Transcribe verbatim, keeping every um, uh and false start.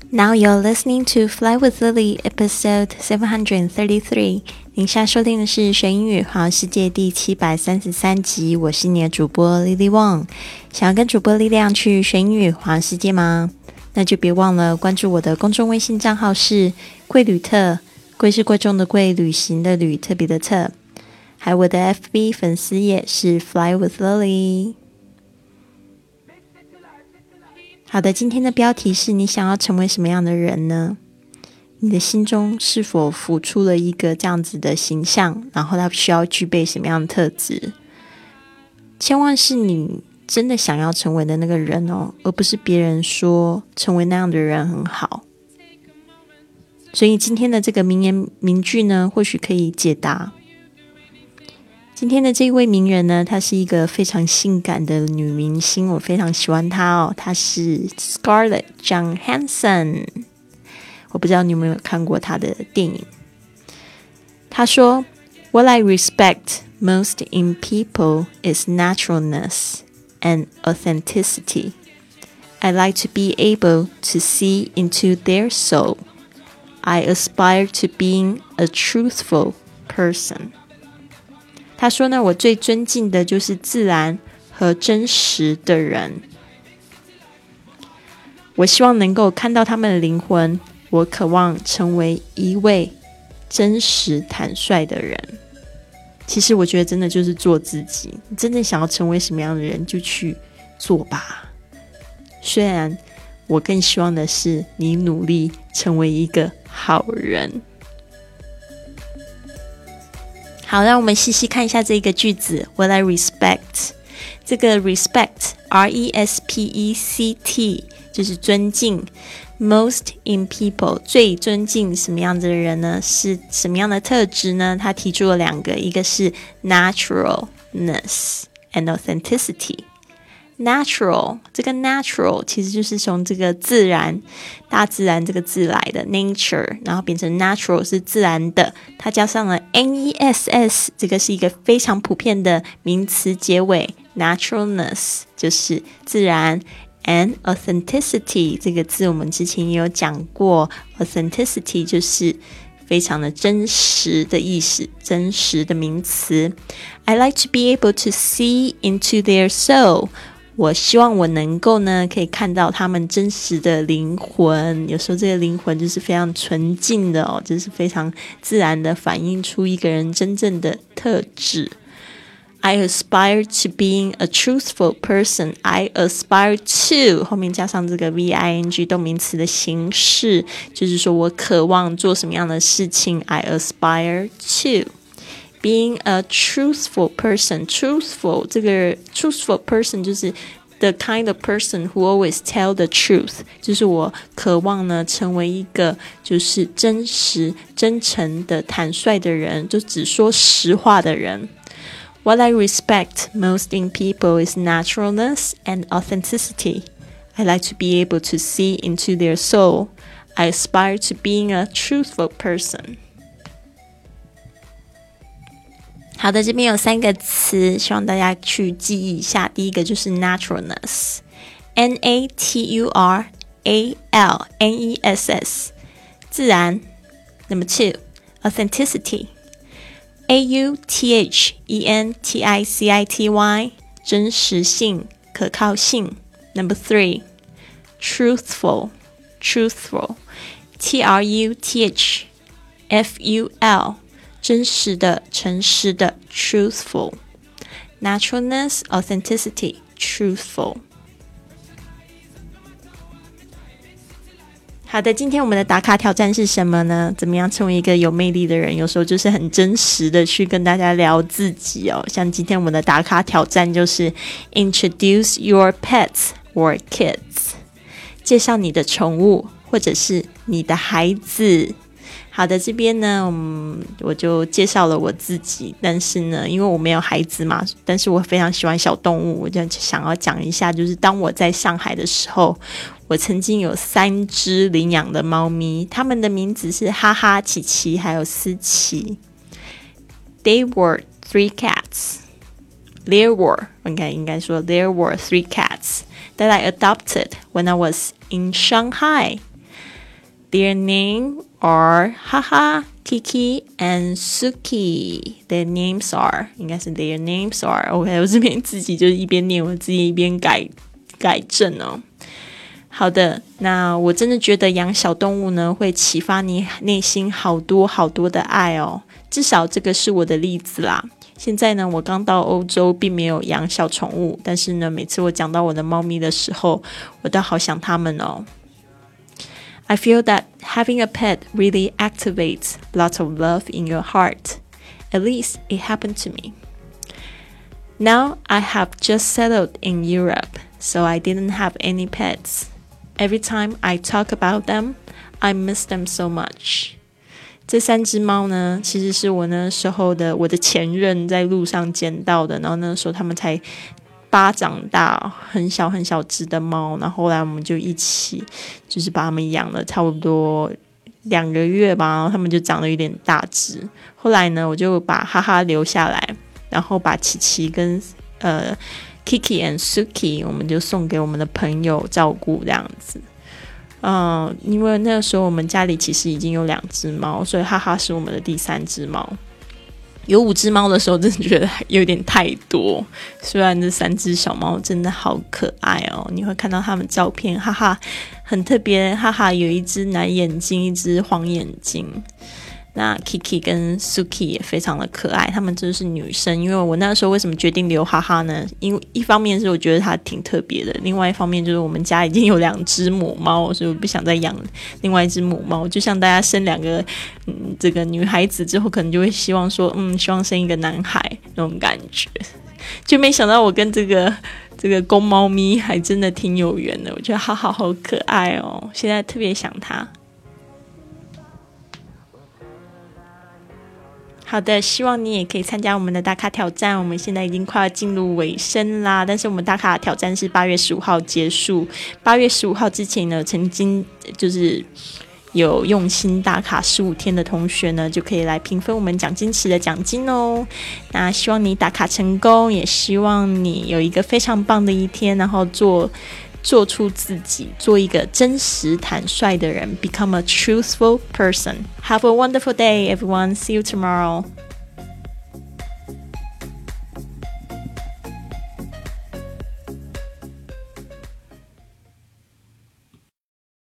Now you're listening to Fly with Lily, episode seven hundred thirty-three. 您现在收听的是学英语环游世界第七百三十三集，我是你的主播 Lily Wong。想要跟主播力量去学英语环游世界吗？那就别忘了关注我的公众微信账号是贵旅特，贵是贵重的贵，旅行的旅，特别的特。还有我的 F B 粉丝页是 Fly with Lily。好的，今天的标题是你想要成为什么样的人呢？你的心中是否浮出了一个这样子的形象，然后它需要具备什么样的特质？千万是你真的想要成为的那个人哦，而不是别人说成为那样的人很好。所以今天的这个名言名句呢，或许可以解答。今天的这位名人呢，她是一个非常性感的女明星，我非常喜欢她哦。她是 Scarlett Johansson， 我不知道你有没有看过她的电影。她说 What I respect most in people is naturalness and authenticity. I like to be able to see into their soul. I aspire to being a truthful person.他说呢，我最尊敬的就是自然和真实的人。我希望能够看到他们的灵魂，我渴望成为一位真实坦率的人。其实我觉得真的就是做自己，你真正想要成为什么样的人就去做吧。虽然我更希望的是你努力成为一个好人。好，让我们细细看一下这个句子 What I respect。 这个 respect R E S P E C T 就是尊敬。 Most in people 最尊敬什么样子的人呢？是什么样的特质呢？他提出了两个，一个是 naturalness and authenticity。 Natural 这个 natural 其实就是从这个自然大自然这个字来的 nature， 然后变成 natural 是自然的，它加上了 N E S S， 这个是一个非常普遍的名词结尾， naturalness 就是自然， and authenticity 这个字我们之前也有讲过， authenticity 就是非常的真实的意思，真实的名词。 I like to be able to see into their soul，我希望我能够呢，可以看到他们真实的灵魂。有时候这个灵魂就是非常纯净的哦，就是非常自然的反映出一个人真正的特质。I aspire to being a truthful person. I aspire to 后面加上这个 V I N G 动名词的形式，就是说我渴望做什么样的事情。I aspire to.Being a truthful person. Truthful 这个 truthful person 就是 the kind of person who always tell the truth， 就是我渴望呢成为一个就是真实真诚的坦率的人，就只说实话的人。 What I respect most in people is naturalness and authenticity. I like to be able to see into their soul. I aspire to being a truthful person.好的，这边有三个词，希望大家去记忆一下。第一个就是 naturalness， N A T U R A L N E S S， 自然。Number two， authenticity， A U T H E N T I C I T Y， 真实性、可靠性。Number three， truthful， truthful， T R U T H F U L，真实的、诚实的 truthful。 Naturalness, authenticity, truthful。 好的，今天我们的打卡挑战是什么呢？怎么样成为一个有魅力的人？有时候就是很真实的去跟大家聊自己哦。像今天我们的打卡挑战就是 Introduce your pets or kids， 介绍你的宠物或者是你的孩子。好的，这边呢、嗯、我就介绍了我自己，但是呢因为我没有孩子嘛，但是我非常喜欢小动物，我就想要讲一下，就是当我在上海的时候，我曾经有三只领养的猫咪，它们的名字是哈哈、琪琪还有思琪。 They were three cats. There were, okay, 应该说 there were three cats that I adopted when I was in Shanghai. Their names are Haha, Kiki, and Suki. Their names are 应该是 Their names are OK 我这边自己就是一边念我自己一边改改正哦。好的，那我真的觉得养小动物呢会启发你内心好多好多的爱哦，至少这个是我的例子啦。现在呢我刚到欧洲并没有养小宠物，但是呢每次我讲到我的猫咪的时候，我都好想它们哦。I feel that having a pet really activates lots of love in your heart. At least it happened to me. Now I have just settled in Europe, so I didn't have any pets.Every time I talk about them, I miss them so much. 这三只猫呢，其实是我那时候的我的前任在路上捡到的，然后那时候他们才巴掌大，很小很小只的猫，然后后来我们就一起就是把它们养了差不多两个月吧，然后它们就长得有点大只。后来呢，我就把哈哈留下来，然后把琪琪跟呃。Kiki and Suki 我们就送给我们的朋友照顾这样子。嗯，因为那个时候我们家里其实已经有两只猫，所以哈哈是我们的第三只猫。有五只猫的时候真的觉得有点太多，虽然这三只小猫真的好可爱哦，你会看到它们照片，哈哈很特别，哈哈有一只蓝眼睛，一只黄眼睛。那 Kiki 跟 Suki 也非常的可爱，她们真的是女生。因为我那时候为什么决定留哈哈呢？因为一方面是我觉得它挺特别的，另外一方面就是我们家已经有两只母猫，所以我不想再养另外一只母猫。就像大家生两个嗯这个女孩子之后，可能就会希望说嗯希望生一个男孩那种感觉，就没想到我跟这个这个公猫咪还真的挺有缘的。我觉得哈哈好可爱哦，现在特别想它。好的，希望你也可以参加我们的打卡挑战。我们现在已经快要进入尾声啦，但是我们打卡挑战是八月十五号结束。八月十五号之前呢，曾经就是有用心打卡十五天的同学呢，就可以来评分我们奖金池的奖金哦。那希望你打卡成功，也希望你有一个非常棒的一天，然后做做出自己，做一个真实坦率的人 ，become a truthful person. Have a wonderful day, everyone. See you tomorrow.